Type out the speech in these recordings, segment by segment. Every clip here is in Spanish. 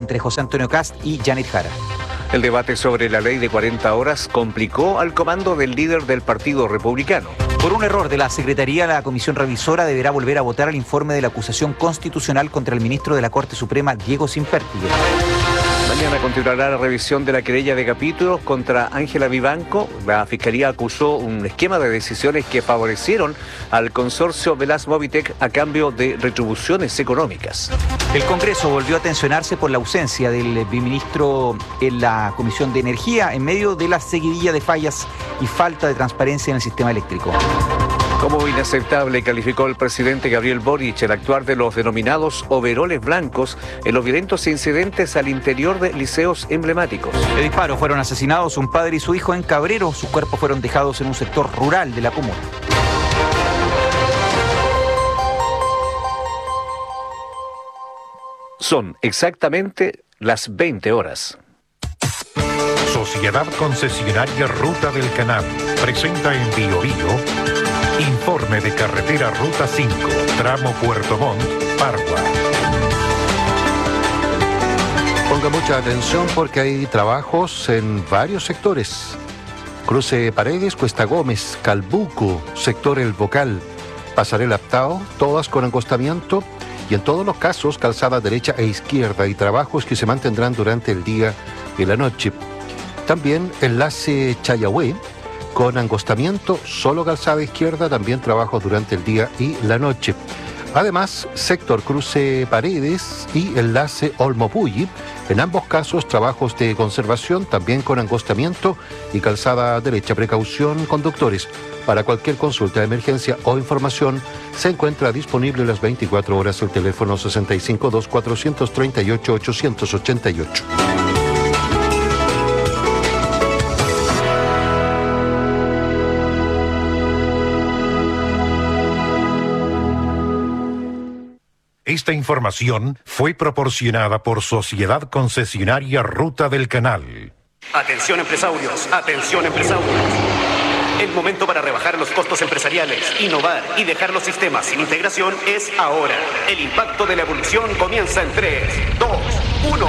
entre José Antonio Kast y Janet Jara. El debate sobre la ley de 40 horas complicó al comando del líder del Partido Republicano. Por un error de la Secretaría, la Comisión Revisora deberá volver a votar el informe de la acusación constitucional contra el ministro de la Corte Suprema, Diego Simperti. Mañana continuará la revisión de la querella de capítulos contra Ángela Vivanco. La Fiscalía acusó un esquema de decisiones que favorecieron al consorcio Velas Movitech a cambio de retribuciones económicas. El Congreso volvió a tensionarse por la ausencia del biministro en la Comisión de Energía en medio de la seguidilla de fallas y falta de transparencia en el sistema eléctrico. Como inaceptable calificó el presidente Gabriel Boric el actuar de los denominados overoles blancos en los violentos incidentes al interior de liceos emblemáticos. De disparo fueron asesinados un padre y su hijo en Cabrero. Sus cuerpos fueron dejados en un sector rural de la comuna. Son exactamente las 20 horas. Sociedad Concesionaria Ruta del Canal presenta en Bio informe de carretera Ruta 5, tramo Puerto Montt, Pargua. Ponga mucha atención porque hay trabajos en varios sectores. Cruce Paredes, Cuesta Gómez, Calbuco, sector El Bocal, Pasarela Aptao, todas con acostamiento y en todos los casos calzada derecha e izquierda y trabajos que se mantendrán durante el día y la noche. También enlace Chayahue, con angostamiento, solo calzada izquierda, también trabajos durante el día y la noche. Además, sector Cruce Paredes y enlace Olmo-Puyi, en ambos casos trabajos de conservación, también con angostamiento y calzada derecha. Precaución, conductores. Para cualquier consulta de emergencia o información, se encuentra disponible las 24 horas el teléfono 652-438-888. Esta información fue proporcionada por Sociedad Concesionaria Ruta del Canal. Atención empresarios, atención empresarios. El momento para rebajar los costos empresariales, innovar y dejar los sistemas sin integración es ahora. El impacto de la evolución comienza en 3, 2, 1.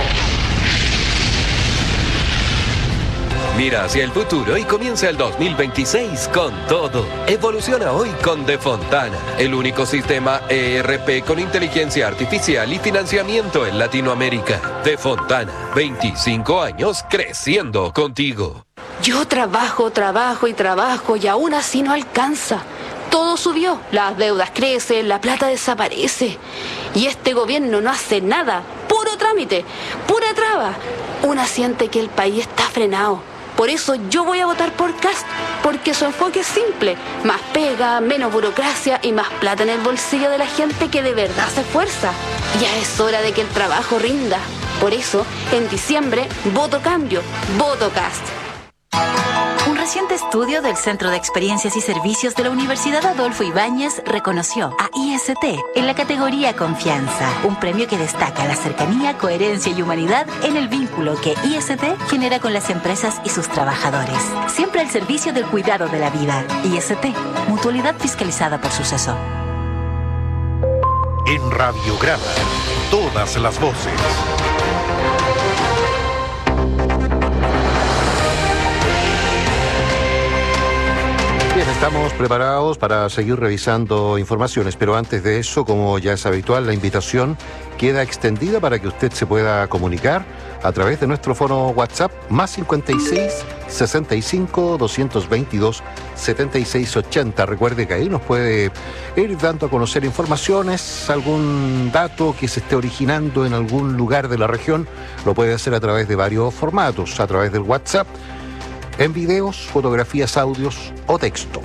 Mira hacia el futuro y comienza el 2026 con todo. Evoluciona hoy con De Fontana, el único sistema ERP con inteligencia artificial y financiamiento en Latinoamérica. De Fontana, 25 años creciendo contigo. Yo trabajo y aún así no alcanza. Todo subió, las deudas crecen, la plata desaparece. Y este gobierno no hace nada. Puro trámite, pura traba. Una siente que el país está frenado. Por eso yo voy a votar por Kast, porque su enfoque es simple. Más pega, menos burocracia y más plata en el bolsillo de la gente que de verdad se esfuerza. Ya es hora de que el trabajo rinda. Por eso, en diciembre, voto cambio, voto Kast. Un reciente estudio del Centro de Experiencias y Servicios de la Universidad Adolfo Ibáñez reconoció a IST en la categoría Confianza, un premio que destaca la cercanía, coherencia y humanidad en el vínculo que IST genera con las empresas y sus trabajadores. Siempre al servicio del cuidado de la vida. IST, mutualidad fiscalizada por Suceso. En Radiograma, todas las voces. Bien, estamos preparados para seguir revisando informaciones, pero antes de eso, como ya es habitual, la invitación queda extendida para que usted se pueda comunicar a través de nuestro fono WhatsApp más 56 65 222 76 80. Recuerde que ahí nos puede ir dando a conocer informaciones, algún dato que se esté originando en algún lugar de la región. Lo puede hacer a través de varios formatos, a través del WhatsApp, en videos, fotografías, audios o texto.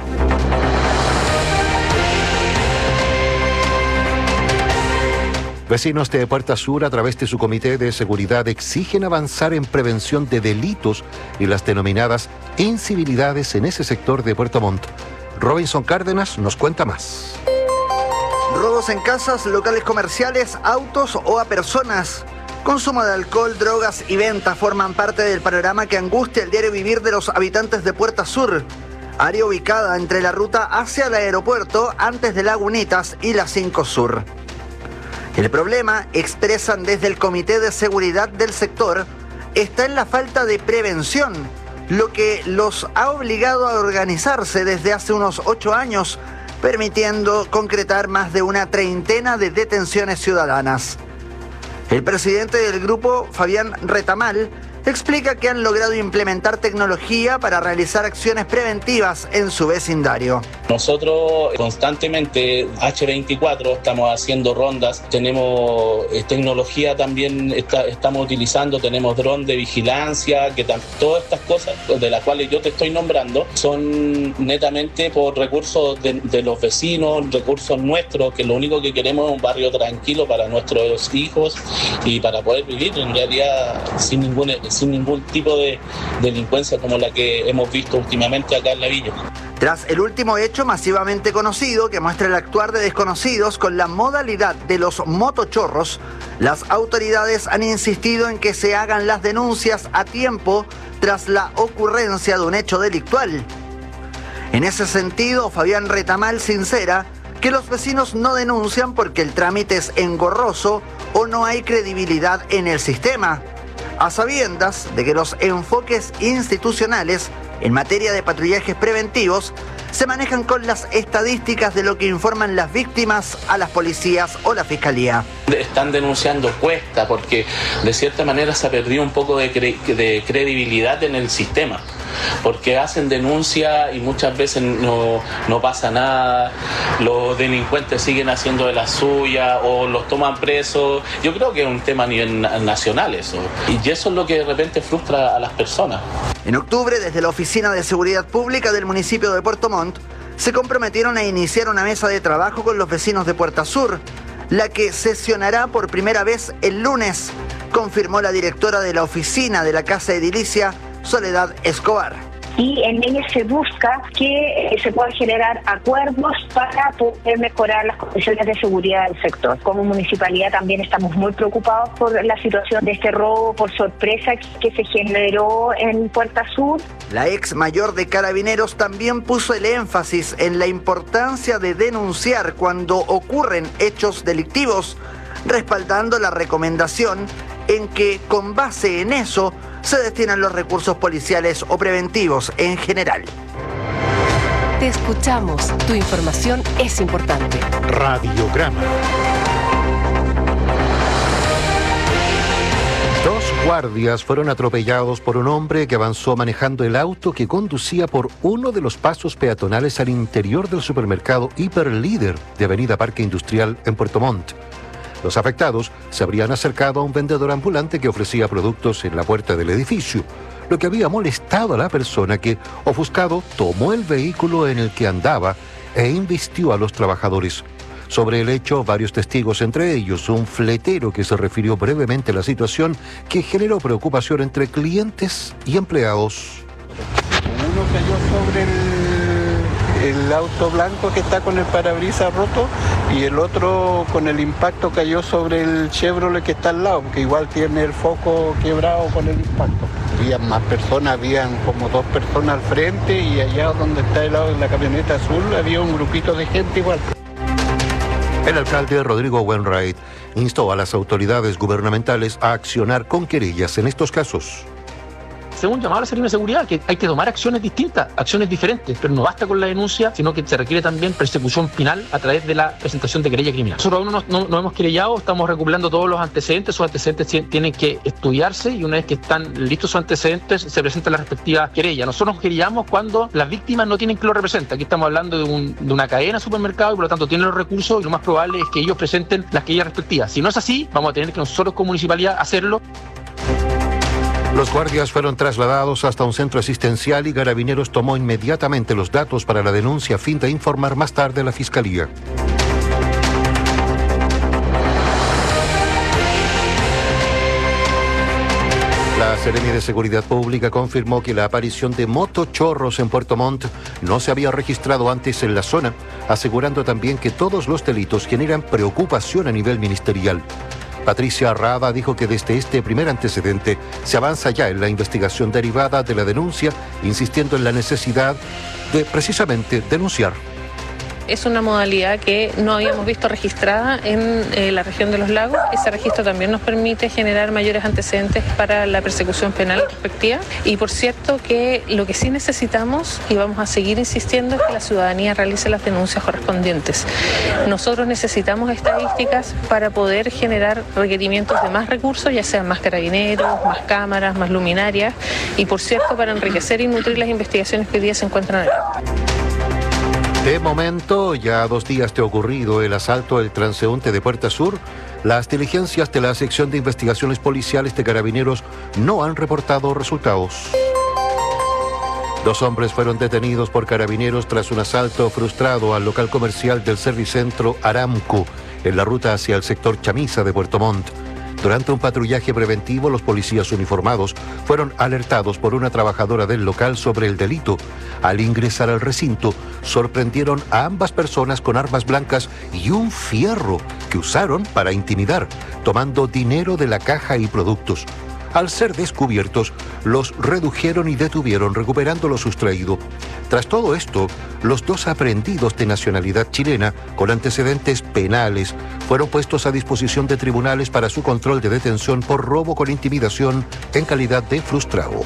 Vecinos de Puerta Sur, a través de su comité de seguridad, exigen avanzar en prevención de delitos y las denominadas incivilidades en ese sector de Puerto Montt. Robinson Cárdenas nos cuenta más. Robos en casas, locales comerciales, autos o a personas. Consumo de alcohol, drogas y venta forman parte del panorama que angustia el diario vivir de los habitantes de Puerta Sur, área ubicada entre la ruta hacia el aeropuerto antes de Lagunitas y la 5 Sur. El problema, expresan desde el Comité de Seguridad del sector, está en la falta de prevención, lo que los ha obligado a organizarse desde hace unos 8 años, permitiendo concretar más de una treintena de detenciones ciudadanas. El presidente del grupo, Fabián Retamal, explica que han logrado implementar tecnología para realizar acciones preventivas en su vecindario. Nosotros constantemente, H24, estamos haciendo rondas, tenemos tecnología también, estamos utilizando, tenemos dron de vigilancia, que todas estas cosas de las cuales yo te estoy nombrando son netamente por recursos de los vecinos, recursos nuestros, que lo único que queremos es un barrio tranquilo para nuestros hijos y para poder vivir en realidad sin ningún tipo de delincuencia como la que hemos visto últimamente acá en la villa. Tras el último hecho masivamente conocido que muestra el actuar de desconocidos con la modalidad de los motochorros, las autoridades han insistido en que se hagan las denuncias a tiempo tras la ocurrencia de un hecho delictual. En ese sentido, Fabián Retamal sincera que los vecinos no denuncian porque el trámite es engorroso o no hay credibilidad en el sistema, a sabiendas de que los enfoques institucionales en materia de patrullajes preventivos se manejan con las estadísticas de lo que informan las víctimas a las policías o la fiscalía. Están denunciando cuesta porque de cierta manera se ha perdido un poco de credibilidad en el sistema, porque hacen denuncia y muchas veces no pasa nada, los delincuentes siguen haciendo de la suya o los toman presos. Yo creo que es un tema a nivel nacional eso, y eso es lo que de repente frustra a las personas. En octubre, desde la Oficina de Seguridad Pública del municipio de Puerto Montt, se comprometieron a iniciar una mesa de trabajo con los vecinos de Puerta Sur, la que sesionará por primera vez el lunes, confirmó la directora de la oficina de la Casa Edilicia, Soledad Escobar. Y en ella se busca que se puedan generar acuerdos para poder mejorar las condiciones de seguridad del sector. Como municipalidad también estamos muy preocupados por la situación de este robo por sorpresa que se generó en Puerta Sur. La ex mayor de Carabineros también puso el énfasis en la importancia de denunciar cuando ocurren hechos delictivos, respaldando la recomendación en que con base en eso se destinan los recursos policiales o preventivos en general. Te escuchamos. Tu información es importante. Radiograma. 2 guardias fueron atropellados por un hombre que avanzó manejando el auto que conducía por uno de los pasos peatonales al interior del supermercado Hiperlíder de Avenida Parque Industrial en Puerto Montt. Los afectados se habrían acercado a un vendedor ambulante que ofrecía productos en la puerta del edificio, lo que había molestado a la persona que, ofuscado, tomó el vehículo en el que andaba e invistió a los trabajadores. Sobre el hecho, varios testigos, entre ellos un fletero que se refirió brevemente a la situación, que generó preocupación entre clientes y empleados. Uno cayó sobre el auto blanco que está con el parabrisas roto y el otro con el impacto cayó sobre el Chevrolet que está al lado, que igual tiene el foco quebrado con el impacto. Habían más personas, habían como 2 personas al frente y allá donde está la camioneta azul había un grupito de gente igual. El alcalde Rodrigo Wainwright instó a las autoridades gubernamentales a accionar con querellas en estos casos. Según llamado a la Serena de Seguridad, que hay que tomar acciones distintas, acciones diferentes, pero no basta con la denuncia, sino que se requiere también persecución penal a través de la presentación de querella criminal. Nosotros aún no hemos querellado, estamos recopilando todos los antecedentes, sus antecedentes tienen que estudiarse y una vez que están listos sus antecedentes se presenta la respectiva querella. Nosotros nos querellamos cuando las víctimas no tienen que lo representa. Aquí estamos hablando de una cadena de supermercados y por lo tanto tienen los recursos y lo más probable es que ellos presenten las querellas respectivas. Si no es así, vamos a tener que nosotros como municipalidad hacerlo. Los guardias fueron trasladados hasta un centro asistencial y Carabineros tomó inmediatamente los datos para la denuncia a fin de informar más tarde a la Fiscalía. La Seremi de Seguridad Pública confirmó que la aparición de motochorros en Puerto Montt no se había registrado antes en la zona, asegurando también que todos los delitos generan preocupación a nivel ministerial. Patricia Rada dijo que desde este primer antecedente se avanza ya en la investigación derivada de la denuncia, insistiendo en la necesidad de precisamente denunciar. Es una modalidad que no habíamos visto registrada en la región de los lagos. Ese registro también nos permite generar mayores antecedentes para la persecución penal respectiva. Y por cierto que lo que sí necesitamos, y vamos a seguir insistiendo, es que la ciudadanía realice las denuncias correspondientes. Nosotros necesitamos estadísticas para poder generar requerimientos de más recursos, ya sean más carabineros, más cámaras, más luminarias, y por cierto para enriquecer y nutrir las investigaciones que hoy día se encuentran en el... De momento, ya a 2 días de ocurrido el asalto del transeúnte de Puerta Sur, las diligencias de la sección de investigaciones policiales de Carabineros no han reportado resultados. 2 hombres fueron detenidos por Carabineros tras un asalto frustrado al local comercial del Servicentro Aramco, en la ruta hacia el sector Chamisa de Puerto Montt. Durante un patrullaje preventivo, los policías uniformados fueron alertados por una trabajadora del local sobre el delito. Al ingresar al recinto, sorprendieron a ambas personas con armas blancas y un fierro que usaron para intimidar, tomando dinero de la caja y productos. Al ser descubiertos, los redujeron y detuvieron, recuperando lo sustraído. Tras todo esto, los 2 aprehendidos de nacionalidad chilena con antecedentes penales fueron puestos a disposición de tribunales para su control de detención por robo con intimidación en calidad de frustrado.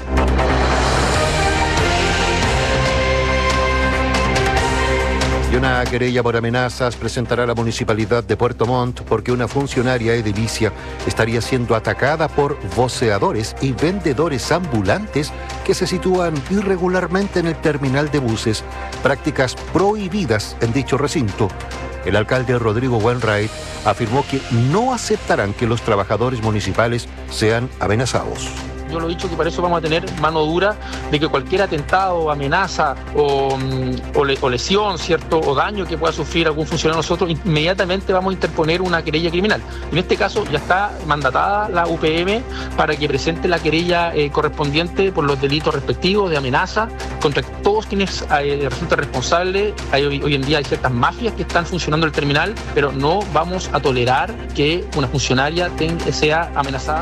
Y una querella por amenazas presentará la Municipalidad de Puerto Montt porque una funcionaria edilicia estaría siendo atacada por voceadores y vendedores ambulantes que se sitúan irregularmente en el terminal de buses, prácticas prohibidas en dicho recinto. El alcalde Rodrigo Wainwright afirmó que no aceptarán que los trabajadores municipales sean amenazados. Yo lo he dicho que para eso vamos a tener mano dura de que cualquier atentado, amenaza o lesión, ¿cierto? O daño que pueda sufrir algún funcionario, nosotros inmediatamente vamos a interponer una querella criminal. En este caso ya está mandatada la UPM para que presente la querella correspondiente por los delitos respectivos de amenaza contra todos quienes resulten responsables. Hoy en día hay ciertas mafias que están funcionando el terminal, pero no vamos a tolerar que una funcionaria sea amenazada.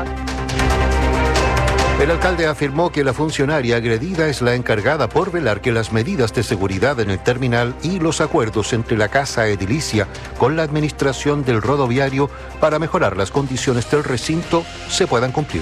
El alcalde afirmó que la funcionaria agredida es la encargada por velar que las medidas de seguridad en el terminal y los acuerdos entre la casa edilicia con la administración del rodoviario para mejorar las condiciones del recinto se puedan cumplir.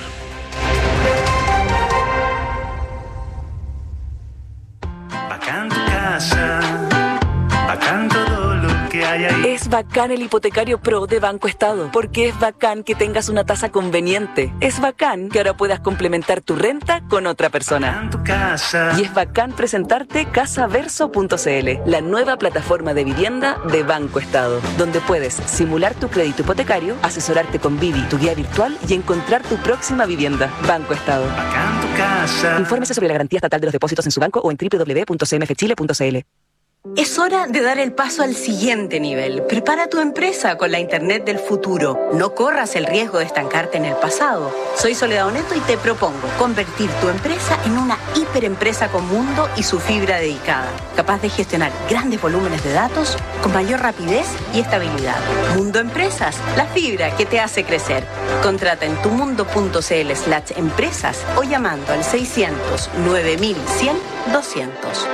Bacán tu casa, bacán todo lo que hay ahí. Es bacán el hipotecario Pro de Banco Estado, porque es bacán que tengas una tasa conveniente. Es bacán que ahora puedas complementar tu renta con otra persona. Y es bacán presentarte casaverso.cl, la nueva plataforma de vivienda de Banco Estado, donde puedes simular tu crédito hipotecario, asesorarte con Vivi, tu guía virtual, y encontrar tu próxima vivienda. Banco Estado. Bacán tu casa. Infórmese sobre la garantía estatal de los depósitos en su banco o en www.cmfchile.cl. Es hora de dar el paso al siguiente nivel. Prepara tu empresa con la Internet del futuro. No corras el riesgo de estancarte en el pasado. Soy Soledad Oneto y te propongo convertir tu empresa en una hiperempresa con mundo y su fibra dedicada, capaz de gestionar grandes volúmenes de datos con mayor rapidez y estabilidad. Mundo Empresas, la fibra que te hace crecer. Contrata en tumundo.cl/empresas o llamando al 600 9100 200.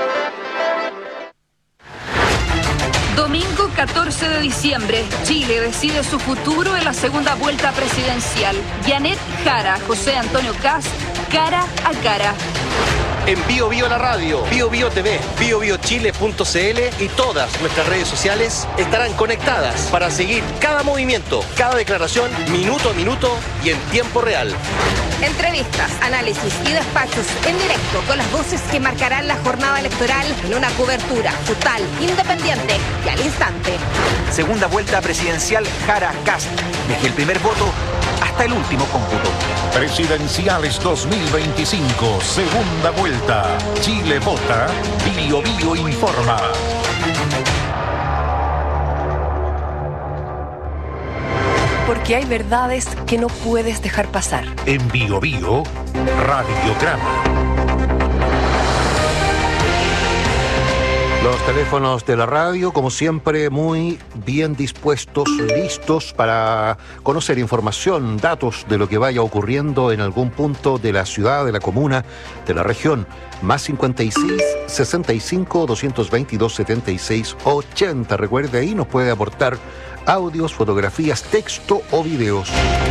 Domingo 14 de diciembre, Chile decide su futuro en la segunda vuelta presidencial. Janet Jara, José Antonio Kast, cara a cara. En Bio Bio la radio, Bio Bio TV, biobiochile.cl y todas nuestras redes sociales estarán conectadas para seguir cada movimiento, cada declaración, minuto a minuto y en tiempo real. Entrevistas, análisis y despachos en directo con las voces que marcarán la jornada electoral en una cobertura total, independiente y al instante. Segunda vuelta presidencial Jara-Kast, desde el primer voto hasta el último cómputo. Presidenciales 2025, segunda vuelta. Chile vota, Bio Bio informa. Porque hay verdades que no puedes dejar pasar. En Bio Bio, radiograma. Los teléfonos de la radio, como siempre, muy bien dispuestos, listos para conocer información, datos de lo que vaya ocurriendo en algún punto de la ciudad, de la comuna, de la región. Más 56 65 222 76 80. Recuerde, ahí nos puede aportar audios, fotografías, texto o videos.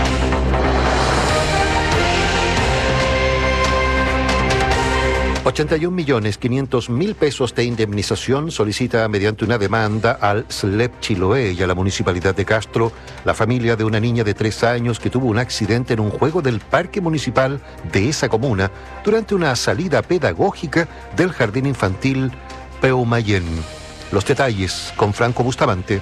81.500.000 pesos de indemnización solicita mediante una demanda al SLEP Chiloé y a la Municipalidad de Castro la familia de una niña de 3 años que tuvo un accidente en un juego del parque municipal de esa comuna durante una salida pedagógica del jardín infantil Peumayén. Los detalles con Franco Bustamante.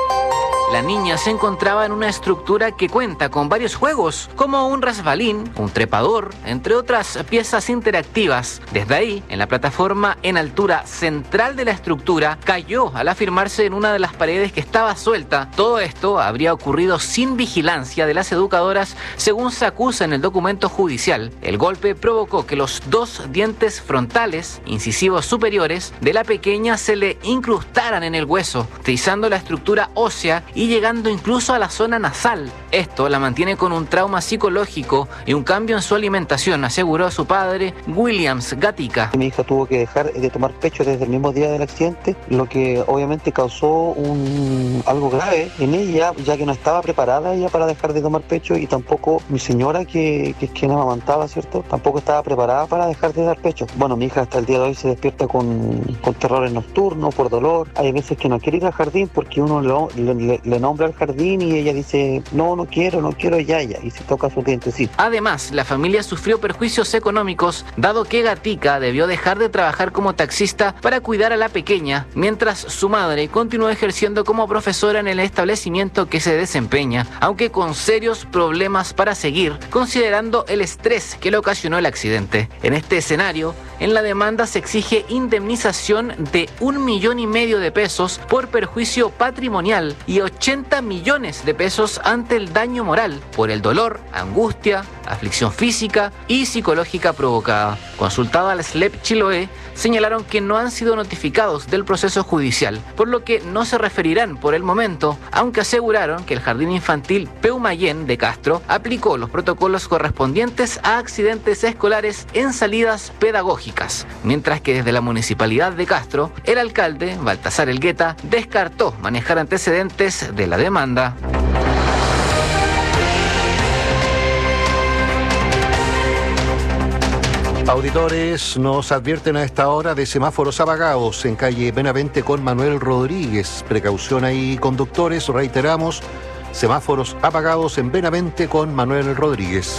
La niña se encontraba en una estructura que cuenta con varios juegos, como un resbalín, un trepador, entre otras piezas interactivas. Desde ahí, en la plataforma en altura central de la estructura, cayó al afirmarse en una de las paredes que estaba suelta. Todo esto habría ocurrido sin vigilancia de las educadoras, según se acusa en el documento judicial. El golpe provocó que los 2 dientes frontales, incisivos superiores, de la pequeña se le incrustaran en el hueso, trizando la estructura ósea y llegando incluso a la zona nasal. Esto la mantiene con un trauma psicológico y un cambio en su alimentación, aseguró su padre, Williams Gatica. Mi hija tuvo que dejar de tomar pecho desde el mismo día del accidente, lo que obviamente causó algo grave en ella, ya que no estaba preparada ella para dejar de tomar pecho, y tampoco mi señora, que es quien amamantaba, ¿cierto? Tampoco estaba preparada para dejar de dar pecho. Bueno, mi hija hasta el día de hoy se despierta con terrores nocturnos, por dolor. Hay veces que no quiere ir al jardín porque uno le nombra al jardín y ella dice no quiero, ya, y se toca su dientecito. Además, la familia sufrió perjuicios económicos, dado que Gatica debió dejar de trabajar como taxista para cuidar a la pequeña, mientras su madre continuó ejerciendo como profesora en el establecimiento que se desempeña, aunque con serios problemas para seguir, considerando el estrés que le ocasionó el accidente. En este escenario, en la demanda se exige indemnización de 1,5 millones de pesos por perjuicio patrimonial y 80 millones de pesos ante el daño moral por el dolor, angustia, aflicción física y psicológica provocada. Consultado al SLEP Chiloé, señalaron que no han sido notificados del proceso judicial, por lo que no se referirán por el momento, aunque aseguraron que el Jardín Infantil Peumayén de Castro aplicó los protocolos correspondientes a accidentes escolares en salidas pedagógicas, mientras que desde la Municipalidad de Castro, el alcalde, Baltasar Elgueta, descartó manejar antecedentes de la demanda. Auditores nos advierten a esta hora de semáforos apagados en calle Benavente con Manuel Rodríguez. Precaución ahí, conductores, reiteramos, semáforos apagados en Benavente con Manuel Rodríguez.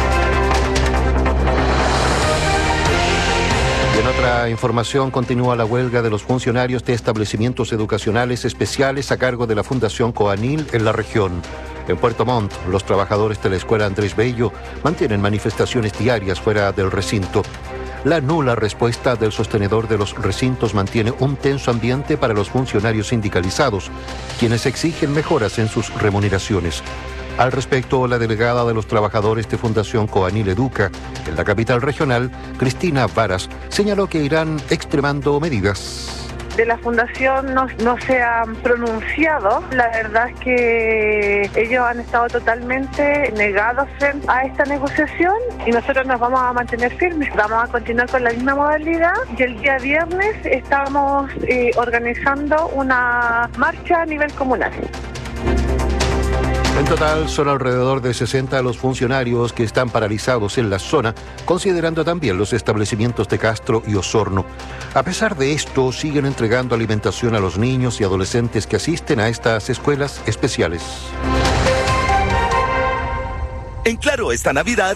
Y en otra información, continúa la huelga de los funcionarios de establecimientos educacionales especiales a cargo de la Fundación Coanil en la región. En Puerto Montt, los trabajadores de la Escuela Andrés Bello mantienen manifestaciones diarias fuera del recinto. La nula respuesta del sostenedor de los recintos mantiene un tenso ambiente para los funcionarios sindicalizados, quienes exigen mejoras en sus remuneraciones. Al respecto, la delegada de los trabajadores de Fundación Coanil Educa en la capital regional, Cristina Varas, señaló que irán extremando medidas. De la fundación no se han pronunciado. La verdad es que ellos han estado totalmente negados a esta negociación y nosotros nos vamos a mantener firmes. Vamos a continuar con la misma modalidad y el día viernes estamos organizando una marcha a nivel comunal. En total son alrededor de 60 los funcionarios que están paralizados en la zona, considerando también los establecimientos de Castro y Osorno. A pesar de esto, siguen entregando alimentación a los niños y adolescentes que asisten a estas escuelas especiales. En Claro, esta Navidad,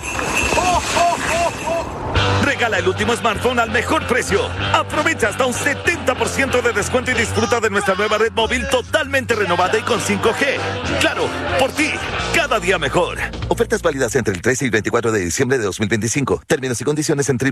regala el último smartphone al mejor precio. Aprovecha hasta un 70% de descuento y disfruta de nuestra nueva red móvil totalmente renovada y con 5G. Claro, por ti, cada día mejor. Ofertas válidas entre el 13 y 24 de diciembre de 2025. Términos y condiciones en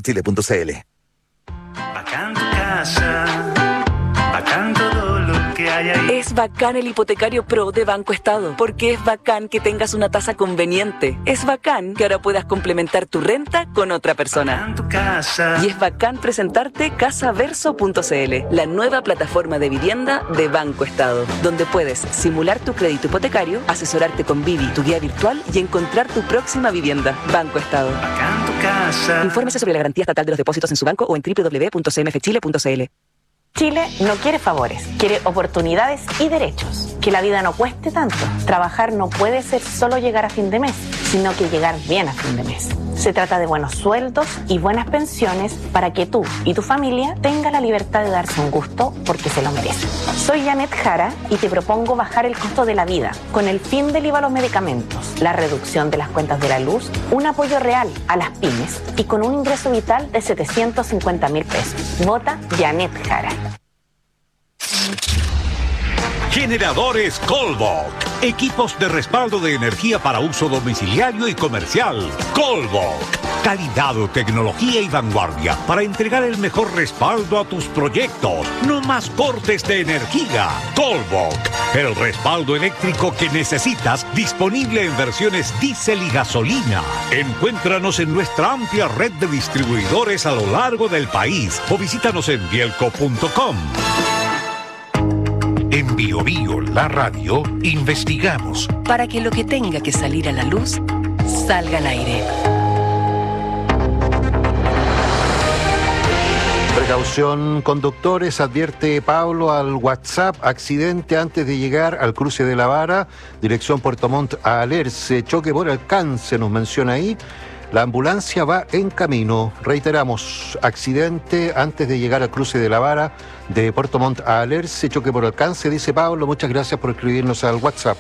www.clarochile.cl. Bacán tu casa, bacán todo lo que hay ahí. Es bacán el hipotecario Pro de Banco Estado, porque es bacán que tengas una tasa conveniente. Es bacán que ahora puedas complementar tu renta con otra persona. Y es bacán presentarte casaverso.cl, la nueva plataforma de vivienda de Banco Estado, donde puedes simular tu crédito hipotecario, asesorarte con Vivi, tu guía virtual, y encontrar tu próxima vivienda. Banco Estado. Infórmese sobre la garantía estatal de los depósitos en su banco o en www.cmfchile.cl. Chile no quiere favores, quiere oportunidades y derechos. Que la vida no cueste tanto. Trabajar no puede ser solo llegar a fin de mes, sino que llegar bien a fin de mes. Se trata de buenos sueldos y buenas pensiones para que tú y tu familia tengan la libertad de darse un gusto porque se lo merecen. Soy Janet Jara y te propongo bajar el costo de la vida con el fin del IVA a los medicamentos, la reducción de las cuentas de la luz, un apoyo real a las pymes y con un ingreso vital de 750.000 pesos. Vota Janet Jara. Generadores Colbok. Equipos de respaldo de energía para uso domiciliario y comercial. Colbok. Calidad, tecnología y vanguardia para entregar el mejor respaldo a tus proyectos. No más cortes de energía. Colbok. El respaldo eléctrico que necesitas, disponible en versiones diésel y gasolina. Encuéntranos en nuestra amplia red de distribuidores a lo largo del país o visítanos en bielco.com. En Bio Bio, la radio, investigamos para que lo que tenga que salir a la luz salga al aire. Precaución, conductores, advierte Pablo al WhatsApp: accidente antes de llegar al cruce de La Vara, dirección Puerto Montt a Alerce, choque por alcance, nos menciona ahí. La ambulancia va en camino. Reiteramos, accidente antes de llegar al cruce de La Vara, de Puerto Montt a Alerce, choque por alcance, dice Pablo. Muchas gracias por escribirnos al WhatsApp.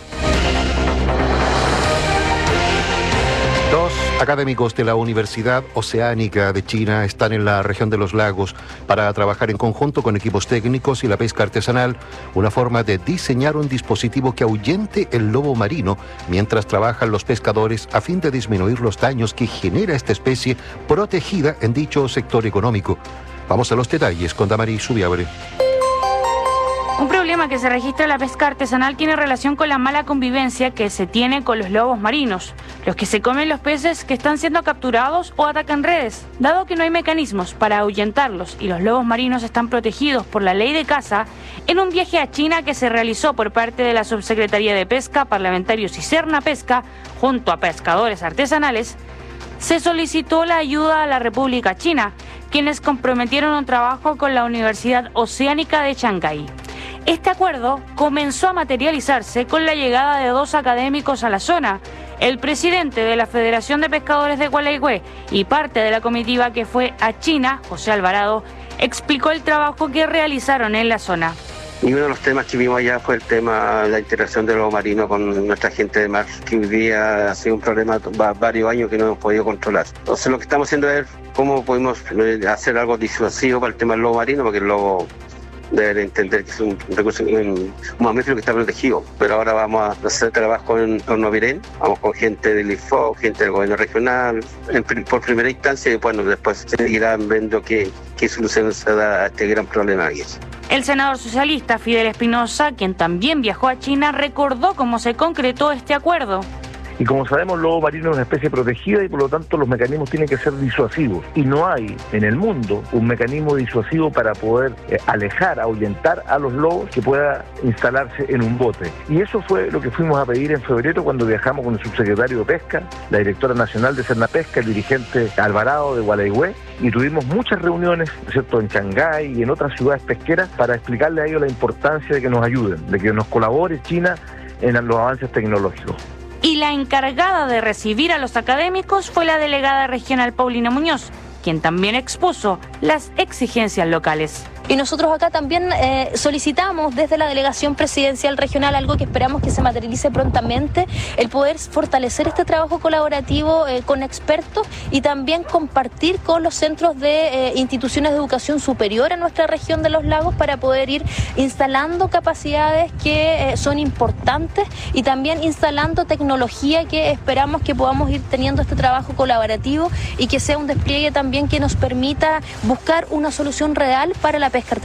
2 académicos de la Universidad Oceánica de China están en la región de los lagos para trabajar en conjunto con equipos técnicos y la pesca artesanal, una forma de diseñar un dispositivo que ahuyente el lobo marino mientras trabajan los pescadores a fin de disminuir los daños que genera esta especie protegida en dicho sector económico. Vamos a los detalles con Damaris Subiabre. Un problema que se registra en la pesca artesanal tiene relación con la mala convivencia que se tiene con los lobos marinos, los que se comen los peces que están siendo capturados o atacan redes. Dado que no hay mecanismos para ahuyentarlos y los lobos marinos están protegidos por la ley de caza, en un viaje a China que se realizó por parte de la Subsecretaría de Pesca, Parlamentarios y Serna Pesca, junto a pescadores artesanales, se solicitó la ayuda a la República China, quienes comprometieron un trabajo con la Universidad Oceánica de Shanghái. Este acuerdo comenzó a materializarse con la llegada de 2 académicos a la zona, el presidente de la Federación de Pescadores de Gualeguay y parte de la comitiva que fue a China, José Alvarado, explicó el trabajo que realizaron en la zona. Y uno de los temas que vimos allá fue el tema de la integración de los marinos con nuestra gente de mar, que hoy día ha sido un problema varios años que no hemos podido controlar. Entonces lo que estamos haciendo es cómo podemos hacer algo disuasivo para el tema del lobo marino, porque el lobo deben entender que es un recurso, un mamífero que está protegido. Pero ahora vamos a hacer trabajo en Hornovirén, vamos con gente del IFO, gente del gobierno regional, por primera instancia, y bueno, después seguirán viendo qué solución se da a este gran problema aquí. El senador socialista Fidel Espinosa, quien también viajó a China, recordó cómo se concretó este acuerdo. Y como sabemos, el lobo marino es una especie protegida y por lo tanto los mecanismos tienen que ser disuasivos. Y no hay en el mundo un mecanismo disuasivo para poder alejar, ahuyentar a los lobos que pueda instalarse en un bote. Y eso fue lo que fuimos a pedir en febrero cuando viajamos con el subsecretario de Pesca, la directora nacional de Serna Pesca, el dirigente Alvarado de Gualeguay, y tuvimos muchas reuniones, ¿cierto?, en Shanghái y en otras ciudades pesqueras para explicarle a ellos la importancia de que nos ayuden, de que nos colabore China en los avances tecnológicos. Y la encargada de recibir a los académicos fue la delegada regional Paulina Muñoz, quien también expuso las exigencias locales. Y nosotros acá también solicitamos desde la Delegación Presidencial Regional algo que esperamos que se materialice prontamente, el poder fortalecer este trabajo colaborativo con expertos y también compartir con los centros de instituciones de educación superior en nuestra región de los lagos para poder ir instalando capacidades que son importantes y también instalando tecnología que esperamos que podamos ir teniendo este trabajo colaborativo y que sea un despliegue también que nos permita buscar una solución real para la pesca artesanal.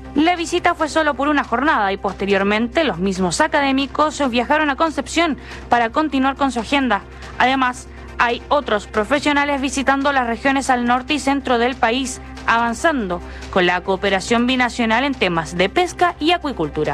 La visita fue solo por una jornada y posteriormente los mismos académicos viajaron a Concepción para continuar con su agenda. Además, hay otros profesionales visitando las regiones al norte y centro del país, avanzando con la cooperación binacional en temas de pesca y acuicultura.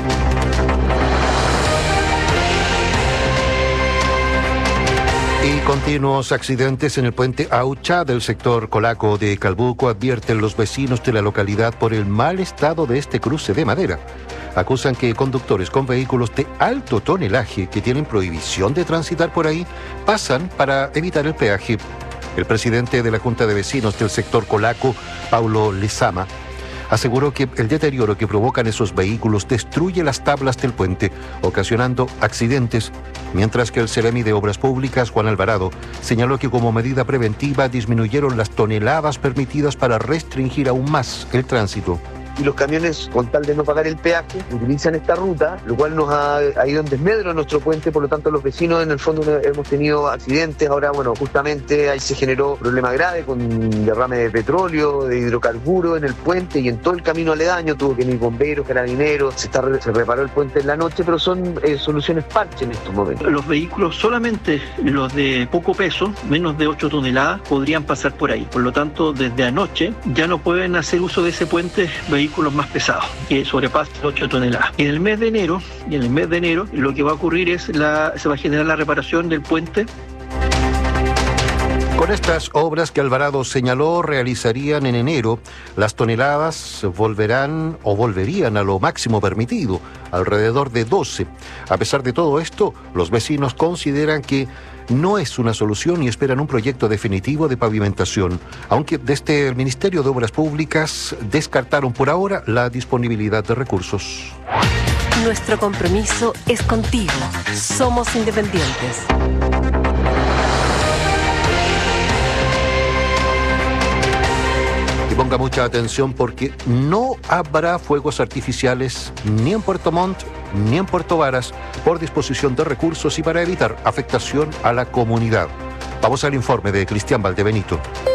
Y continuos accidentes en el puente Aucha del sector Colaco de Calbuco advierten los vecinos de la localidad por el mal estado de este cruce de madera. Acusan que conductores con vehículos de alto tonelaje que tienen prohibición de transitar por ahí pasan para evitar el peaje. El presidente de la Junta de Vecinos del sector Colaco, Paulo Lezama, aseguró que el deterioro que provocan esos vehículos destruye las tablas del puente, ocasionando accidentes, mientras que el Ceremi de Obras Públicas, Juan Alvarado, señaló que como medida preventiva disminuyeron las toneladas permitidas para restringir aún más el tránsito. Y los camiones, con tal de no pagar el peaje, utilizan esta ruta, lo cual nos ha ido en desmedro a nuestro puente. Por lo tanto, los vecinos en el fondo hemos tenido accidentes. Ahora, bueno, justamente ahí se generó problema grave con derrame de petróleo, de hidrocarburo en el puente y en todo el camino aledaño. Tuvo que venir bomberos, carabineros, se reparó el puente en la noche, pero son soluciones parche en estos momentos. Los vehículos, solamente los de poco peso, menos de 8 toneladas, podrían pasar por ahí. Por lo tanto, desde anoche ya no pueden hacer uso de ese puente vehículos más pesados, que sobrepasan 8 toneladas. En el mes de enero, lo que va a ocurrir es se va a generar la reparación del puente. Con estas obras que Alvarado señaló realizarían en enero, las toneladas volverían a lo máximo permitido, alrededor de 12. A pesar de todo esto, los vecinos consideran que no es una solución y esperan un proyecto definitivo de pavimentación, aunque desde el Ministerio de Obras Públicas descartaron por ahora la disponibilidad de recursos. Nuestro compromiso es contigo. Somos independientes. Y ponga mucha atención porque no habrá fuegos artificiales ni en Puerto Montt ni en Puerto Varas por disposición de recursos y para evitar afectación a la comunidad. Vamos al informe de Cristian Valdebenito.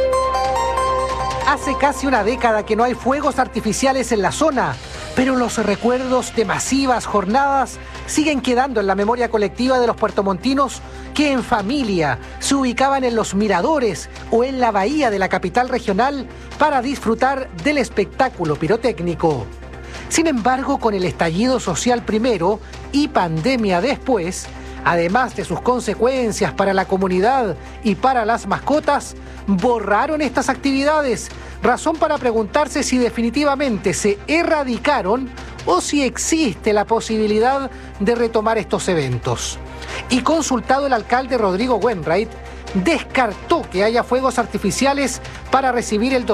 Hace casi una década que no hay fuegos artificiales en la zona, pero los recuerdos de masivas jornadas siguen quedando en la memoria colectiva de los puertomontinos que en familia se ubicaban en los miradores o en la bahía de la capital regional para disfrutar del espectáculo pirotécnico. Sin embargo, con el estallido social primero y pandemia después, además de sus consecuencias para la comunidad y para las mascotas, borraron estas actividades, razón para preguntarse si definitivamente se erradicaron o si existe la posibilidad de retomar estos eventos. Y consultado el alcalde Rodrigo Wainwright, descartó que haya fuegos artificiales para recibir el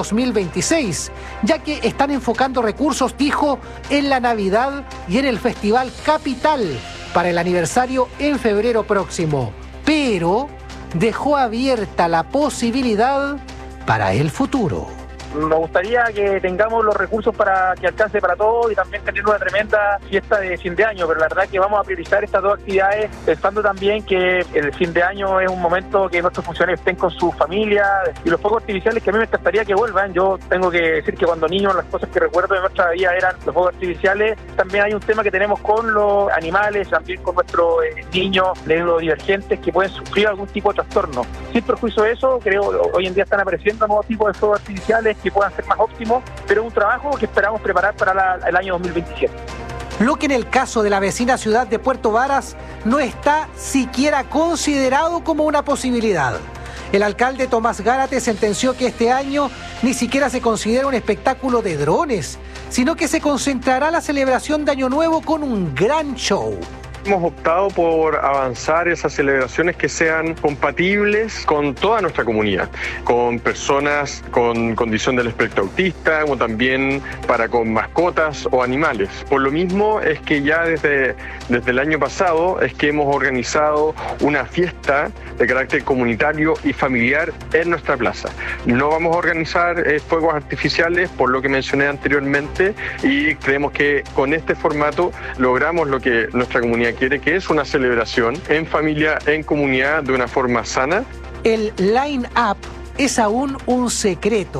2026, ya que están enfocando recursos, dijo, en la Navidad y en el Festival Capital para el aniversario en febrero próximo. Pero dejó abierta la posibilidad para el futuro. Nos gustaría que tengamos los recursos para que alcance para todos y también tener una tremenda fiesta de fin de año, pero la verdad que vamos a priorizar estas dos actividades pensando también que el fin de año es un momento que nuestros funcionarios estén con su familia y los fuegos artificiales que a mí me encantaría que vuelvan. Yo tengo que decir que cuando niño las cosas que recuerdo de nuestra vida eran los fuegos artificiales. También hay un tema que tenemos con los animales, también con nuestros niños neurodivergentes que pueden sufrir algún tipo de trastorno. Sin perjuicio de eso, creo que hoy en día están apareciendo nuevos tipos de fuegos artificiales que puedan ser más óptimos, pero es un trabajo que esperamos preparar para el año 2027. Lo que en el caso de la vecina ciudad de Puerto Varas no está siquiera considerado como una posibilidad. El alcalde Tomás Gárate sentenció que este año ni siquiera se considera un espectáculo de drones, sino que se concentrará la celebración de Año Nuevo con un gran show. Hemos optado por avanzar esas celebraciones que sean compatibles con toda nuestra comunidad, con personas con condición del espectro autista, como también para con mascotas o animales. Por lo mismo es que ya desde el año pasado es que hemos organizado una fiesta de carácter comunitario y familiar en nuestra plaza. No vamos a organizar fuegos artificiales por lo que mencioné anteriormente y creemos que con este formato logramos lo que nuestra comunidad quiere, que es una celebración en familia, en comunidad, de una forma sana. El line-up es aún un secreto,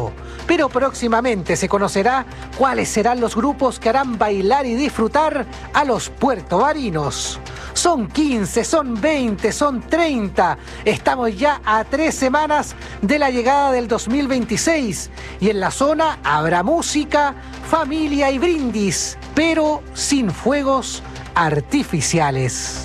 pero próximamente se conocerá cuáles serán los grupos que harán bailar y disfrutar a los puertovarinos. Son 15, son 20, son 30. Estamos ya a 3 semanas de la llegada del 2026 y en la zona habrá música, familia y brindis, pero sin fuegos artificiales.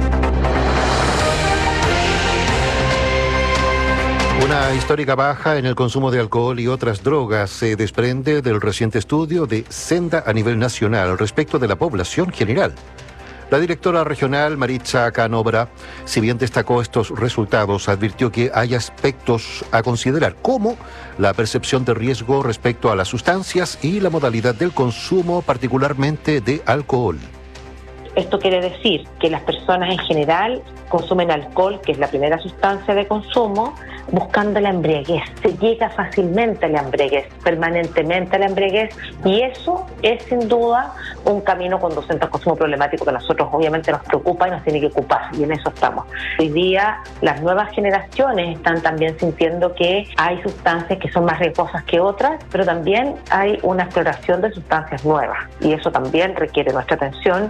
Una histórica baja en el consumo de alcohol y otras drogas se desprende del reciente estudio de Senda a nivel nacional respecto de la población general. La directora regional Maritza Canobra, si bien destacó estos resultados, advirtió que hay aspectos a considerar, como la percepción de riesgo respecto a las sustancias y la modalidad del consumo, particularmente de alcohol. Esto quiere decir que las personas en general consumen alcohol, que es la primera sustancia de consumo, buscando la embriaguez. Se llega fácilmente a la embriaguez, permanentemente a la embriaguez, y eso es sin duda un camino conducente al consumo problemático que a nosotros obviamente nos preocupa y nos tiene que ocupar, y en eso estamos. Hoy día las nuevas generaciones están también sintiendo que hay sustancias que son más riesgosas que otras, pero también hay una exploración de sustancias nuevas, y eso también requiere nuestra atención.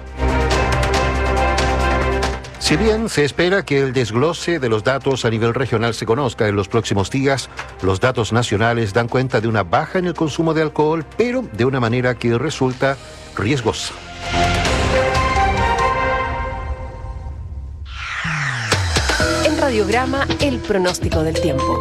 Si bien se espera que el desglose de los datos a nivel regional se conozca en los próximos días, los datos nacionales dan cuenta de una baja en el consumo de alcohol, pero de una manera que resulta riesgosa. En Radiograma, el pronóstico del tiempo.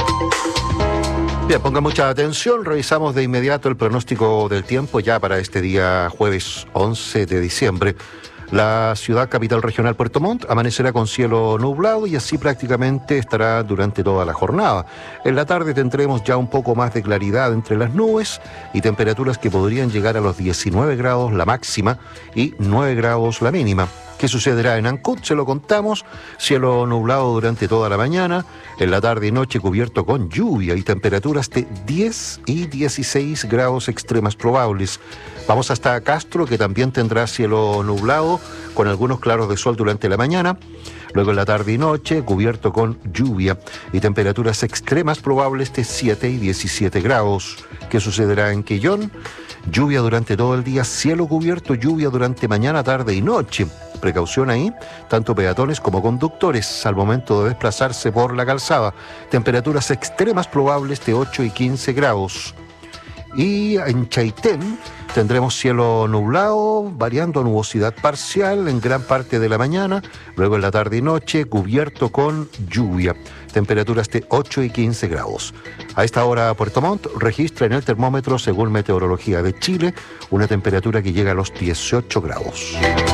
Bien, pongan mucha atención, revisamos de inmediato el pronóstico del tiempo ya para este día jueves 11 de diciembre. La ciudad capital regional Puerto Montt amanecerá con cielo nublado y así prácticamente estará durante toda la jornada. En la tarde tendremos ya un poco más de claridad entre las nubes y temperaturas que podrían llegar a los 19 grados la máxima y 9 grados la mínima. ¿Qué sucederá en Ancud? Se lo contamos. Cielo nublado durante toda la mañana, en la tarde y noche cubierto con lluvia y temperaturas de 10 y 16 grados extremas probables. Vamos hasta Castro, que también tendrá cielo nublado con algunos claros de sol durante la mañana. Luego en la tarde y noche cubierto con lluvia y temperaturas extremas probables de 7 y 17 grados. ¿Qué sucederá en Quellón? Lluvia durante todo el día, cielo cubierto, lluvia durante mañana, tarde y noche. Precaución ahí, tanto peatones como conductores al momento de desplazarse por la calzada. Temperaturas extremas probables de 8 y 15 grados. Y en Chaitén tendremos cielo nublado, variando a nubosidad parcial en gran parte de la mañana. Luego en la tarde y noche cubierto con lluvia. Temperaturas de 8 y 15 grados. A esta hora Puerto Montt registra en el termómetro, según Meteorología de Chile, una temperatura que llega a los 18 grados.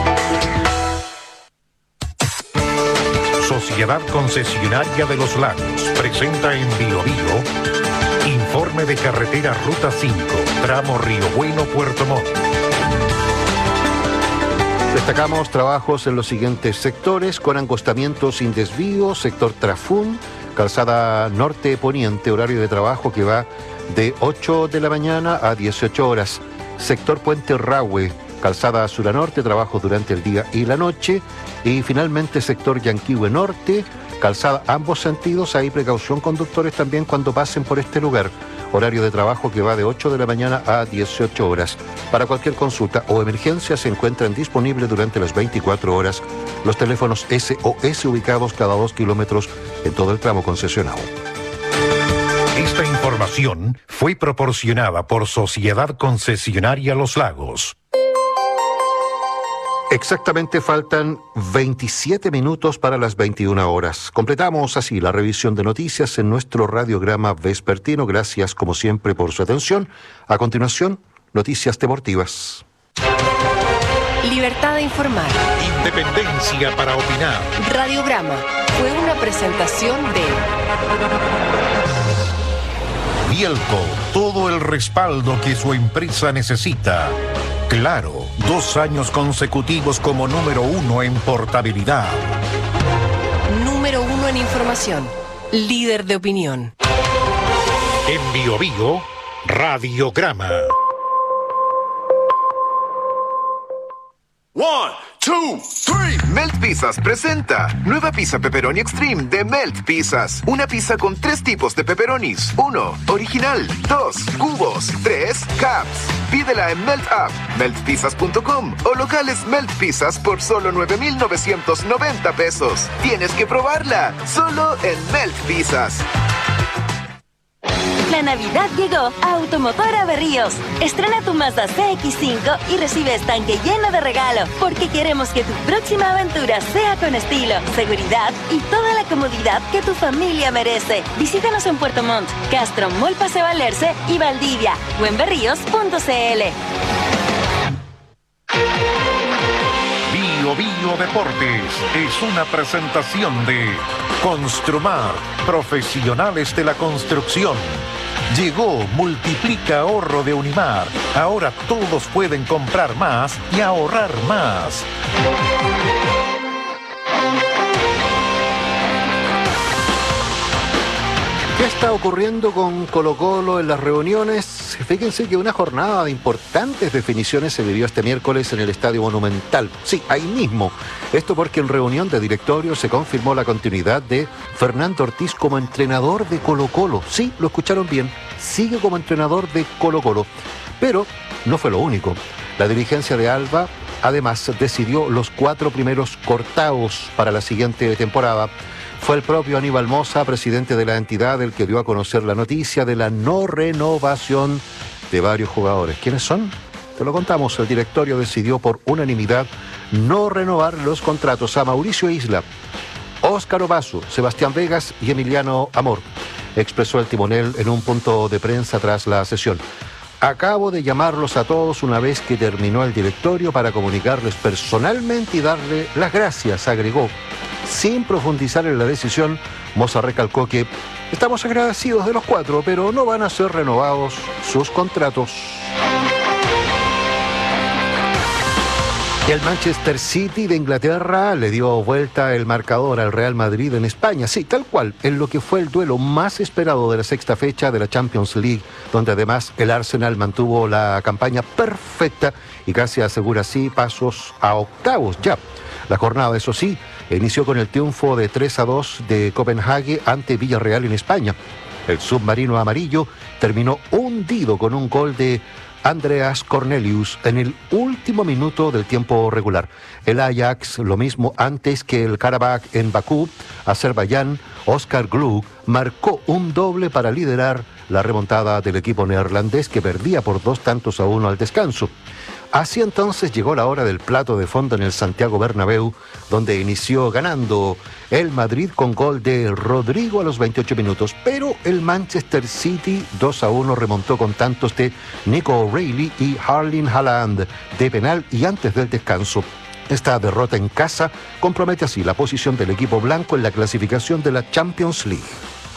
Sociedad Concesionaria de los Lagos presenta en BioBio informe de carretera Ruta 5, tramo Río Bueno, Puerto Montt. Destacamos trabajos en los siguientes sectores, con angostamiento sin desvío, sector Trafún, calzada norte-poniente, horario de trabajo que va de 8 de la mañana a 18 horas. Sector Puente Rahue, calzada sur a norte, trabajos durante el día y la noche. Y finalmente sector Yanquihue Norte, calzada ambos sentidos, hay precaución conductores también cuando pasen por este lugar. Horario de trabajo que va de 8 de la mañana a 18 horas. Para cualquier consulta o emergencia se encuentran disponibles durante las 24 horas los teléfonos SOS ubicados cada 2 kilómetros en todo el tramo concesionado. Esta información fue proporcionada por Sociedad Concesionaria Los Lagos. Exactamente faltan 27 minutos para las 21 horas. Completamos así la revisión de noticias en nuestro radiograma vespertino. Gracias como siempre por su atención. A continuación, noticias deportivas. Libertad de informar. Independencia para opinar. Radiograma fue una presentación de Bielco, todo el respaldo que su empresa necesita. Claro, 2 años consecutivos como número 1 en portabilidad. Número 1 en información. Líder de opinión. En BioBio, Radiograma. 1, 2, 3. Melt Pizzas presenta nueva pizza pepperoni extreme de Melt Pizzas. Una pizza con 3 tipos de pepperonis. 1, original. 2, cubos. 3, cups. Pídela en Melt App, meltpizzas.com o locales Melt Pizzas por solo 9,990 pesos. Tienes que probarla, solo en Melt Pizzas. La Navidad llegó a Automotora Berríos. Estrena tu Mazda CX-5 y recibes tanque lleno de regalo, porque queremos que tu próxima aventura sea con estilo, seguridad y toda la comodidad que tu familia merece. Visítanos en Puerto Montt, Castro, Mall Paseo Valerse y Valdivia o en berríos.cl. Bio Deportes es una presentación de Construmar, profesionales de la construcción. Llegó Multiplica Ahorro de Unimar. Ahora todos pueden comprar más y ahorrar más. ¿Qué está ocurriendo con Colo-Colo en las reuniones? Fíjense que una jornada de importantes definiciones se vivió este miércoles en el Estadio Monumental. Sí, ahí mismo. Esto porque en reunión de directorio se confirmó la continuidad de Fernando Ortiz como entrenador de Colo-Colo. Sí, lo escucharon bien. Sigue como entrenador de Colo-Colo. Pero no fue lo único. La dirigencia de Alba, además, decidió los 4 primeros cortados para la siguiente temporada. Fue el propio Aníbal Mosa, presidente de la entidad, el que dio a conocer la noticia de la no renovación de varios jugadores. ¿Quiénes son? Te lo contamos. El directorio decidió por unanimidad no renovar los contratos a Mauricio Isla, Óscar Obaso, Sebastián Vegas y Emiliano Amor, expresó el timonel en un punto de prensa tras la sesión. Acabo de llamarlos a todos una vez que terminó el directorio para comunicarles personalmente y darle las gracias, agregó. Sin profundizar en la decisión, Mosa recalcó que estamos agradecidos de los 4, pero no van a ser renovados sus contratos. El Manchester City de Inglaterra le dio vuelta el marcador al Real Madrid en España. Sí, tal cual, en lo que fue el duelo más esperado de la 6ª fecha de la Champions League, donde además el Arsenal mantuvo la campaña perfecta y casi asegura así pasos a octavos ya. La jornada, eso sí, inició con el triunfo de 3-2 de Copenhague ante Villarreal en España. El submarino amarillo terminó hundido con un gol de Andreas Cornelius en el último minuto del tiempo regular. El Ajax, lo mismo antes que el Karabakh en Bakú, Azerbaiyán. Oscar Glug marcó un doble para liderar la remontada del equipo neerlandés, que perdía por 2-1 al descanso. Así entonces llegó la hora del plato de fondo en el Santiago Bernabéu, donde inició ganando el Madrid con gol de Rodrigo a los 28 minutos, pero el Manchester City 2-1 remontó con tantos de Nico O'Reilly y Erling Haaland de penal y antes del descanso. Esta derrota en casa compromete así la posición del equipo blanco en la clasificación de la Champions League.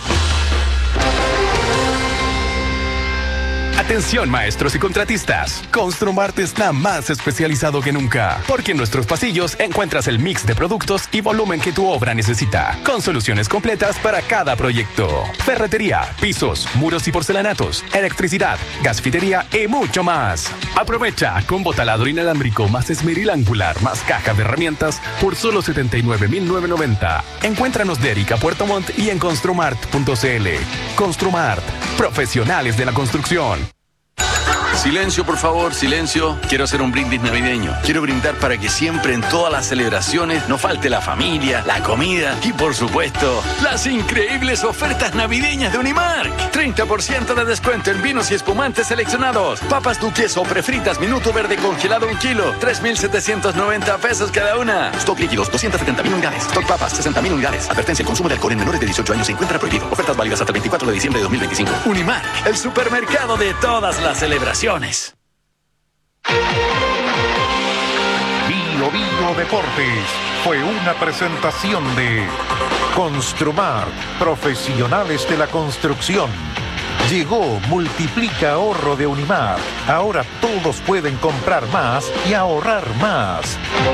Atención, maestros y contratistas. Construmart está más especializado que nunca, porque en nuestros pasillos encuentras el mix de productos y volumen que tu obra necesita, con soluciones completas para cada proyecto. Ferretería, pisos, muros y porcelanatos, electricidad, gasfitería y mucho más. Aprovecha combo taladro inalámbrico más esmeril angular más caja de herramientas por solo 79,990. Encuéntranos de Erika, Puerto Montt y en construmart.cl. Construmart, profesionales de la construcción. Silencio, por favor, silencio. Quiero hacer un brindis navideño. Quiero brindar para que siempre en todas las celebraciones no falte la familia, la comida y, por supuesto, las increíbles ofertas navideñas de Unimark. 30% de descuento en vinos y espumantes seleccionados. Papas duqueso o prefritas minuto verde congelado 1 kilo. 3,790 pesos cada una. Stock líquidos 270,000 unidades. Stock papas 60,000 unidades. Advertencia: el consumo de alcohol en menores de 18 años se encuentra prohibido. Ofertas válidas hasta el 24 de diciembre de 2025. Unimark, el supermercado de todas las celebraciones. Bio Deportes fue una presentación de Construmar, profesionales de la construcción. Llegó Multiplica Ahorro de Unimar. Ahora todos pueden comprar más y ahorrar más.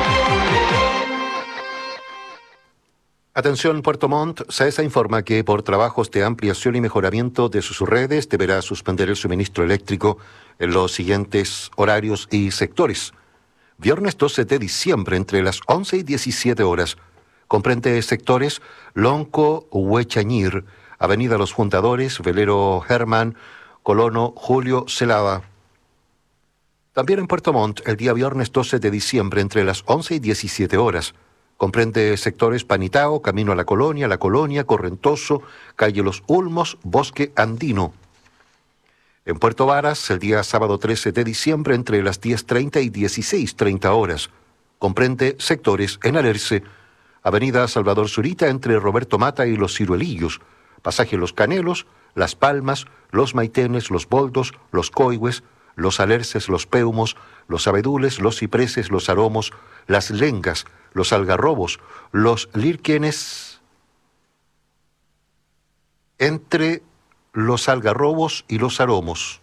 Atención, Puerto Montt. SAESA informa que por trabajos de ampliación y mejoramiento de sus redes deberá suspender el suministro eléctrico en los siguientes horarios y sectores: viernes 12 de diciembre, entre las 11 y 17 horas. Comprende sectores Lonco, Huechañir, Avenida Los Fundadores, Velero Germán, Colono Julio Celada. También en Puerto Montt, el día viernes 12 de diciembre, entre las 11 y 17 horas. Comprende sectores Panitao, Camino a la Colonia, Correntoso, Calle Los Ulmos, Bosque Andino. En Puerto Varas, el día sábado 13 de diciembre, entre las 10:30 y 16:30 horas. Comprende sectores en Alerce, Avenida Salvador Zurita, entre Roberto Mata y Los Ciruelillos, Pasaje Los Canelos, Las Palmas, Los Maitenes, Los Boldos, Los Coihues, Los Alerces, Los Peumos, Los Abedules, Los Cipreses, Los Aromos, Las Lengas, Los Algarrobos, Los Lirquenes, entre Los Algarrobos y Los Aromos.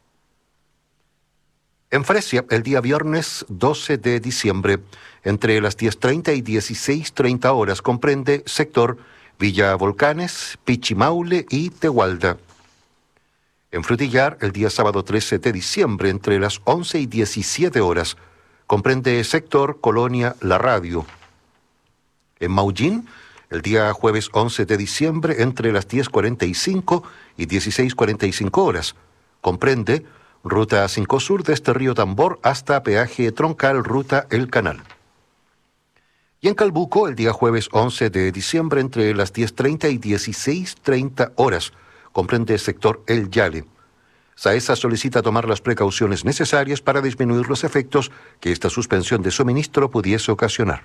En Fresia, el día viernes 12 de diciembre, entre las 10:30 y 16:30 horas, comprende sector Villa Volcanes, Pichimaule y Tehualda. En Frutillar, el día sábado 13 de diciembre, entre las 11 y 17 horas, comprende sector Colonia La Radio. En Maullín, el día jueves 11 de diciembre, entre las 10:45 y 16:45 horas, comprende Ruta 5 Sur desde Río Tambor hasta Peaje Troncal, Ruta El Canal. Y en Calbuco, el día jueves 11 de diciembre, entre las 10:30 y 16:30 horas, comprende sector El Yale. SAESA solicita tomar las precauciones necesarias para disminuir los efectos que esta suspensión de suministro pudiese ocasionar.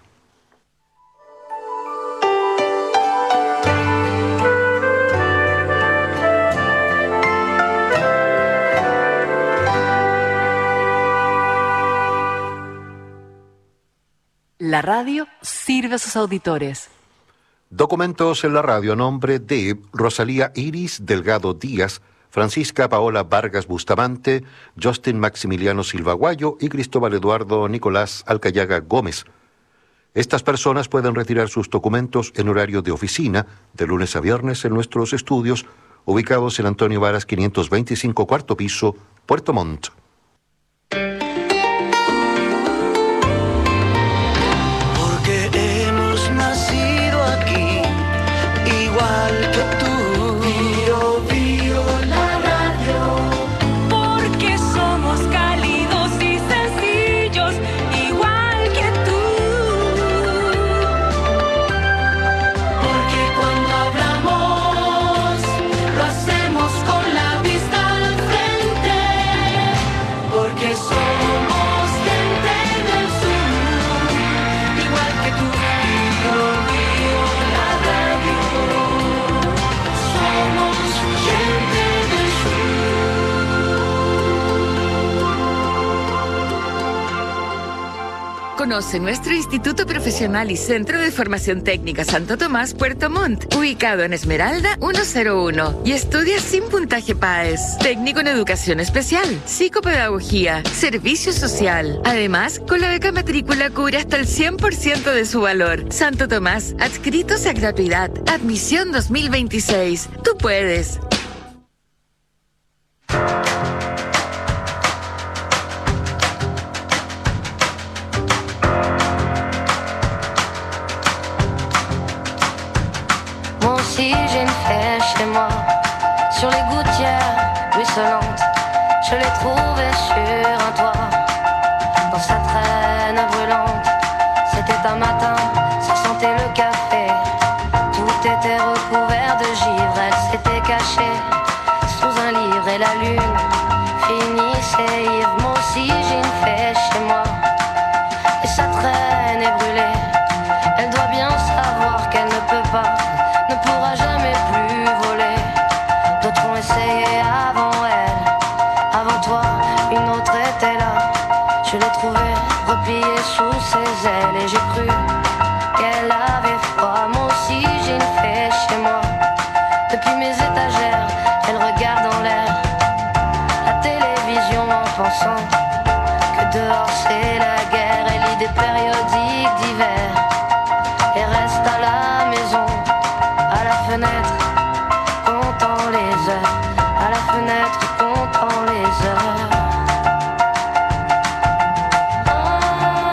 La radio sirve a sus auditores. Documentos en la radio a nombre de Rosalía Iris Delgado Díaz, Francisca Paola Vargas Bustamante, Justin Maximiliano Silva Guayo y Cristóbal Eduardo Nicolás Alcayaga Gómez. Estas personas pueden retirar sus documentos en horario de oficina, de lunes a viernes, en nuestros estudios, ubicados en Antonio Varas 525, cuarto piso, Puerto Montt. Conoce nuestro Instituto Profesional y Centro de Formación Técnica Santo Tomás, Puerto Montt, ubicado en Esmeralda 101, y estudia sin puntaje PAES. Técnico en Educación Especial, Psicopedagogía, Servicio Social. Además, con la beca matrícula cubre hasta el 100% de su valor. Santo Tomás, adscritos a gratuidad. Admisión 2026. Tú puedes. Si j'ai une fée chez moi, sur les gouttières ruisselantes, je l'ai trouvée sur un toit, dans sa traîne brûlante. C'était un matin, ça sentait le café, tout était recouvert de givre. Elle s'était cachée sous un livre et la lune finissait ivre. Moi aussi j'ai une fée chez moi, et sa traîne est brûlée. Elle doit bien savoir qu'elle ne peut pas, ne pourra jamais plus voler. D'autres ont essayé avant elle, avant toi, une autre était là. Je l'ai trouvée repliée sous ses ailes et j'ai cru qu'elle avait froid. Moi aussi j'ai une fée chez moi, depuis mes étagères, elle regarde en l'air la télévision en pensant que dehors c'est la guerre. Elle lit des périodiques d'hiver et reste à la maison, à la fenêtre, comptant les heures, à la fenêtre, comptant les heures. Ah,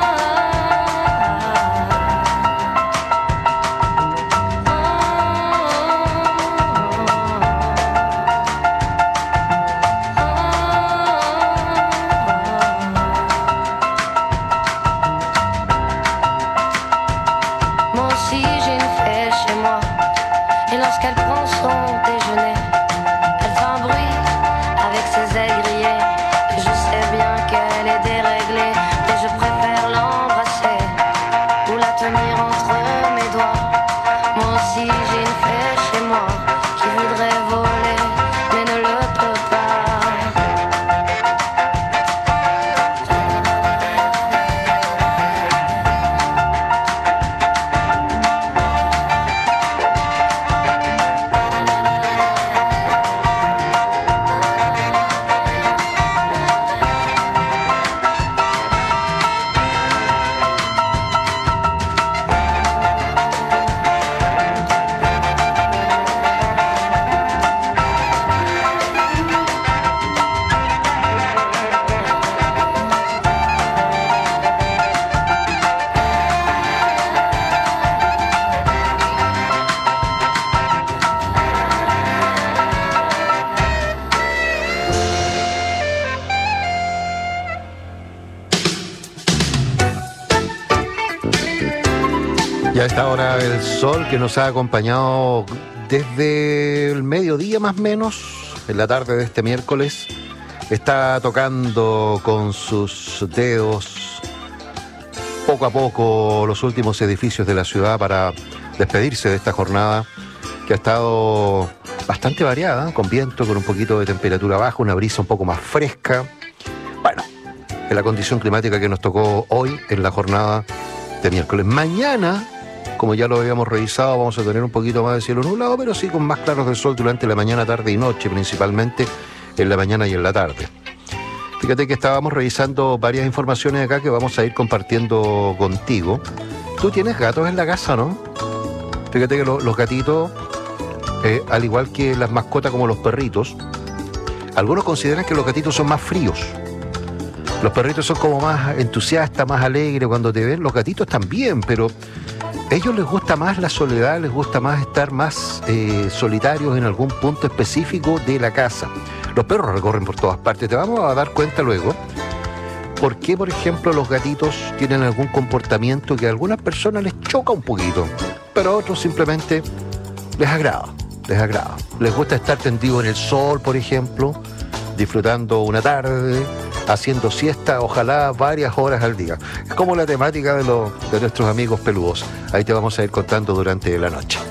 esta hora el sol que nos ha acompañado desde el mediodía más o menos, en la tarde de este miércoles, está tocando con sus dedos poco a poco los últimos edificios de la ciudad para despedirse de esta jornada que ha estado bastante variada, con viento, con un poquito de temperatura baja, una brisa un poco más fresca. Bueno, es la condición climática que nos tocó hoy en la jornada de miércoles. Mañana, como ya lo habíamos revisado, vamos a tener un poquito más de cielo nublado, pero sí con más claros del sol durante la mañana, tarde y noche, principalmente en la mañana y en la tarde. Fíjate que estábamos revisando varias informaciones acá que vamos a ir compartiendo contigo. Tú tienes gatos en la casa, ¿no? Fíjate que los gatitos, al igual que las mascotas como los perritos, algunos consideran que los gatitos son más fríos. Los perritos son como más entusiastas, más alegres cuando te ven. Los gatitos también, pero a ellos les gusta más la soledad, les gusta más estar más solitarios en algún punto específico de la casa. Los perros recorren por todas partes. Te vamos a dar cuenta luego por qué, por ejemplo, los gatitos tienen algún comportamiento que a algunas personas les choca un poquito, pero a otros simplemente les agrada. Les gusta estar tendido en el sol, por ejemplo, disfrutando una tarde, haciendo siesta, ojalá varias horas al día. Es como la temática de nuestros amigos peludos. Ahí te vamos a ir contando durante la noche.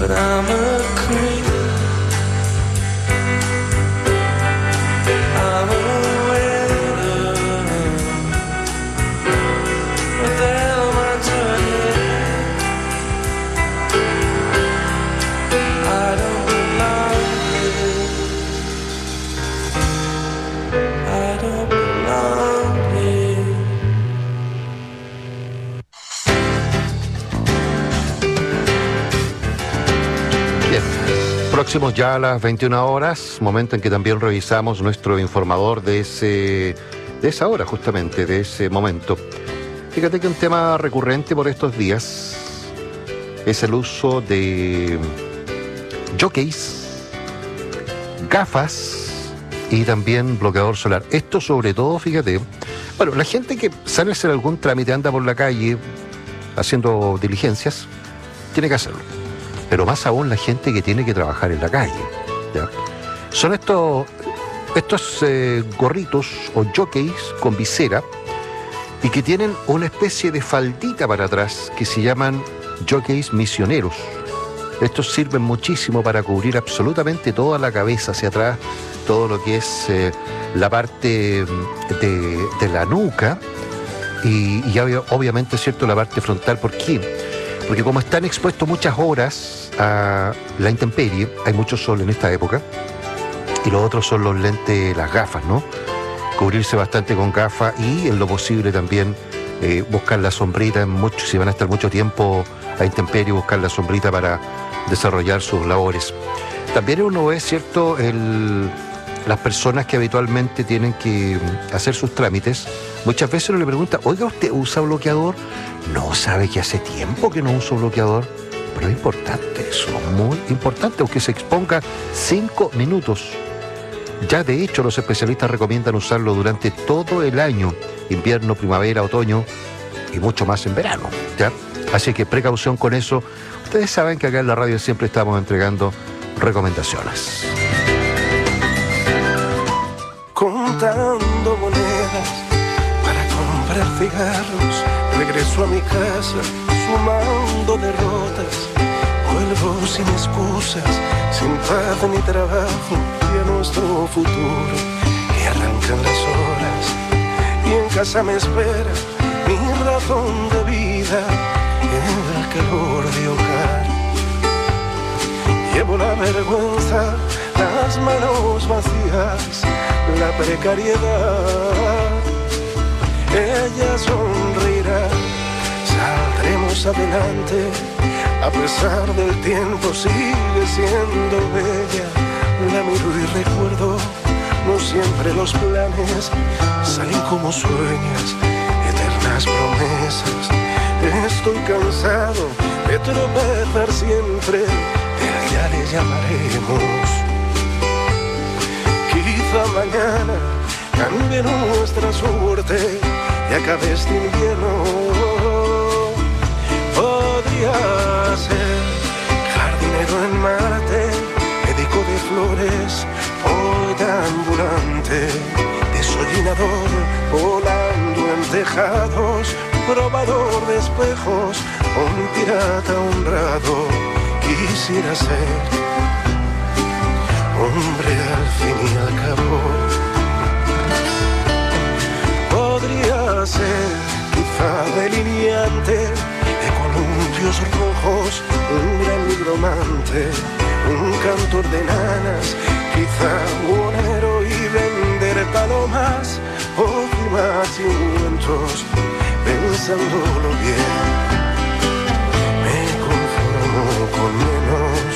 but I'm a creep. I'm a widow. What the hell am I doing here? I don't belong here. I don't belong here. Bien, próximos ya a las 21 horas, momento en que también revisamos nuestro informador de esa hora, justamente, de ese momento. Fíjate que un tema recurrente por estos días es el uso de jockeys, gafas y también bloqueador solar. Esto sobre todo, fíjate, bueno, la gente que sale a hacer algún trámite, anda por la calle haciendo diligencias, tiene que hacerlo. Pero más aún la gente que tiene que trabajar en la calle, ¿ya? Son estos gorritos o jockeys con visera y que tienen una especie de faldita para atrás que se llaman jockeys misioneros. Estos sirven muchísimo para cubrir absolutamente toda la cabeza hacia atrás, todo lo que es la parte de la nuca y obviamente, ¿cierto?, la parte frontal. ¿Por qué? Porque como están expuestos muchas horas a la intemperie, hay mucho sol en esta época, y los otros son los lentes, las gafas, ¿no? Cubrirse bastante con gafas y en lo posible también buscar la sombrita, si van a estar mucho tiempo a intemperie, buscar la sombrita para desarrollar sus labores. También uno ve, ¿cierto?, las personas que habitualmente tienen que hacer sus trámites, muchas veces uno le pregunta, oiga, ¿usted usa bloqueador? No, sabe que hace tiempo que no uso bloqueador. Pero es importante eso, muy importante, aunque se exponga 5 minutos. Ya de hecho los especialistas recomiendan usarlo durante todo el año, invierno, primavera, otoño y mucho más en verano, ¿ya? Así que precaución con eso. Ustedes saben que acá en la radio siempre estamos entregando recomendaciones. Contando monedas para comprar cigarros, regreso a mi casa sumando derrotas, vuelvo sin excusas, sin paz ni trabajo, y a nuestro futuro que arrancan las horas, y en casa me espera mi razón de vida, el calor de hogar. Llevo la vergüenza, las manos vacías, la precariedad. Ella sonreirá, saldremos adelante, a pesar del tiempo sigue siendo bella. La miro y recuerdo, no siempre los planes salen como sueñas, eternas promesas. Estoy cansado de tropezar siempre, pero ya le llamaremos. Quizá mañana cambie nuestra suerte y acabe este invierno. Podría ser jardinero en Marte, médico de flores, poeta ambulante, desollinador, volando en tejados, probador de espejos, un pirata honrado. Quisiera ser hombre al fin y al cabo. Podría ser quizá delineante de columpios rojos, un gran nigromante, un cantor de nanas, quizá buonero y vender palomas o cimas y ungüentos. Pensándolo bien, me conformo con menos.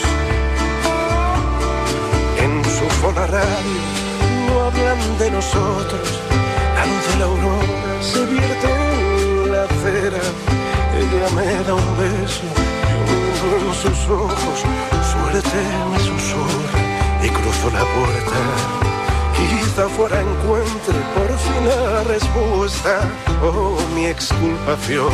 En su Fola Radio no hablan de nosotros, la luz de la aurora se vierte en la acera. Ella me da un beso, yo miro en sus ojos, suerte me susurra y cruzo la puerta. Quizá fuera encuentre por fin la respuesta o mi exculpación.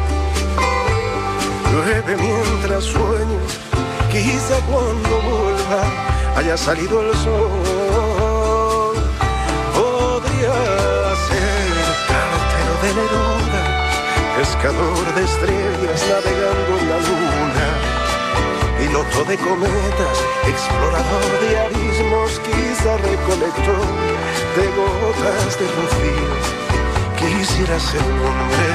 Llueve mientras sueño, quizá cuando vuelva haya salido el sol. Podría ser cartero de Neruda, pescador de estrellas navegando en la luna, y piloto de cometas, explorador de abismos, quizá recolector de gotas de rocío. Quisiera ser un hombre,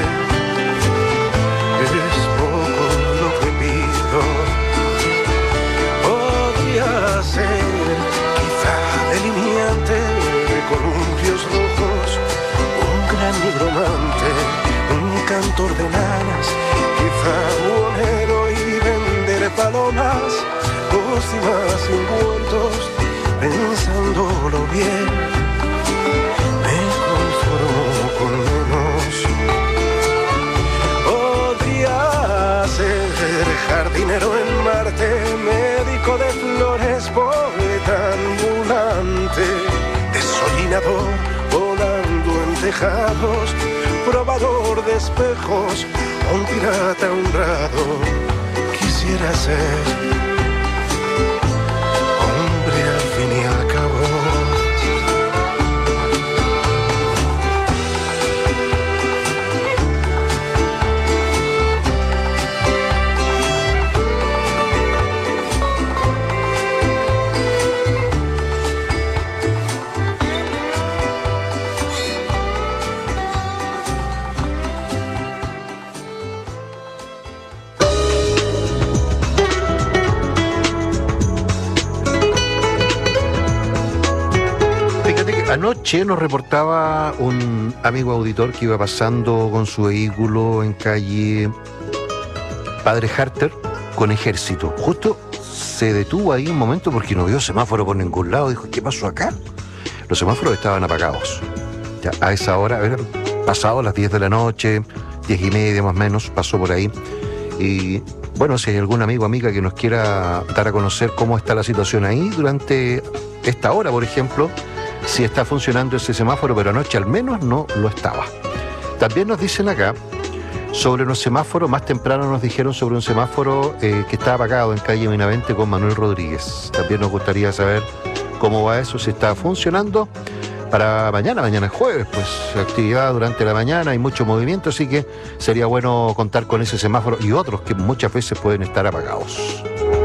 es poco lo que pido. Podría ser quizá delineante de columpios rojos, un gran nigromante, un cantor de nanas, quizá buhonero y vender palomas, pócimas y envueltos, pensándolo bien, me conformo con menos. Podría ser jardinero en Marte, médico de flores, poeta ambulante, desollinador, volando en tejados, probador de espejos, un pirata honrado. Quisiera ser hombre al fin y al cabo. Anoche nos reportaba un amigo auditor que iba pasando con su vehículo en calle Padre Harter con Ejército. Justo se detuvo ahí un momento porque no vio semáforo por ningún lado. Dijo, ¿qué pasó acá? Los semáforos estaban apagados. Ya a esa hora, habían pasado las 10 de la noche, 10:30 más o menos, pasó por ahí. Y bueno, si hay algún amigo o amiga que nos quiera dar a conocer cómo está la situación ahí durante esta hora, por ejemplo, si está funcionando ese semáforo, pero anoche al menos no lo estaba. También nos dicen acá sobre unos semáforos, más temprano nos dijeron sobre un semáforo que está apagado en calle Benavente con Manuel Rodríguez. También nos gustaría saber cómo va eso, si está funcionando. Para mañana es jueves, pues actividad durante la mañana, hay mucho movimiento, así que sería bueno contar con ese semáforo y otros que muchas veces pueden estar apagados.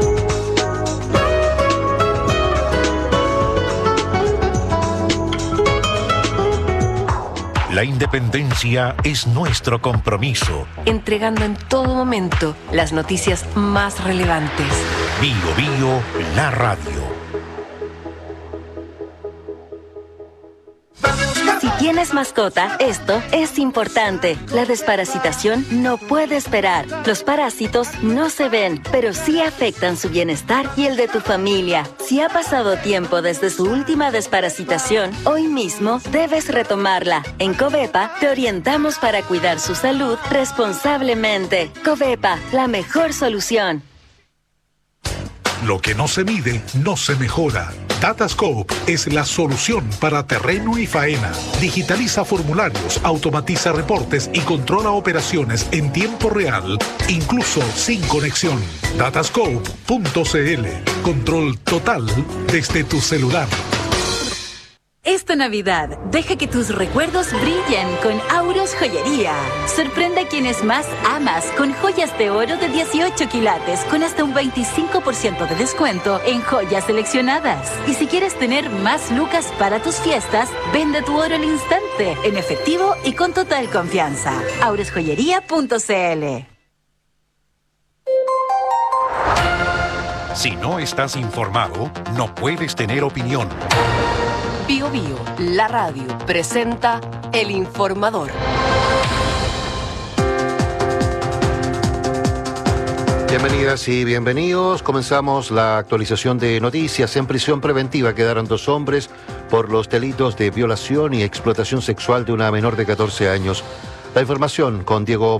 La independencia es nuestro compromiso. Entregando en todo momento las noticias más relevantes. Bio Bio, la radio. Si tienes mascota, esto es importante. La desparasitación no puede esperar. Los parásitos no se ven, pero sí afectan su bienestar y el de tu familia. Si ha pasado tiempo desde su última desparasitación, hoy mismo debes retomarla. En Covepa te orientamos para cuidar su salud responsablemente. Covepa, la mejor solución. Lo que no se mide, no se mejora. Datascope es la solución para terreno y faena. Digitaliza formularios, automatiza reportes y controla operaciones en tiempo real, incluso sin conexión. Datascope.cl. Control total desde tu celular. Esta Navidad, deja que tus recuerdos brillen con Auros Joyería. Sorprende a quienes más amas con joyas de oro de 18 quilates con hasta un 25% de descuento en joyas seleccionadas. Y si quieres tener más lucas para tus fiestas, vende tu oro al instante, en efectivo y con total confianza. aurosjoyería.cl. Si no estás informado, no puedes tener opinión. Bio Bio, la radio, presenta El Informador. Bienvenidas y bienvenidos. Comenzamos la actualización de noticias. En prisión preventiva quedaron 2 hombres por los delitos de violación y explotación sexual de una menor de 14 años. La información con Diego